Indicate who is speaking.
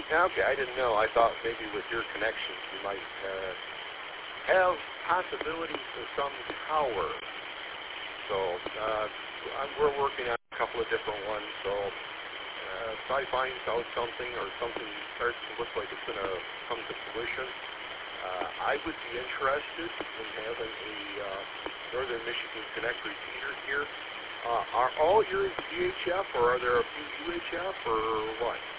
Speaker 1: Yeah, okay, I didn't know. I thought maybe with your connections you might have possibilities for some power. So we're working on a couple of different ones. So if I find out something or something starts to look like it's going to come to fruition, I would be interested in having a Northern Michigan Connect repeater here. Are all yours VHF, or are there a few UHF, or what?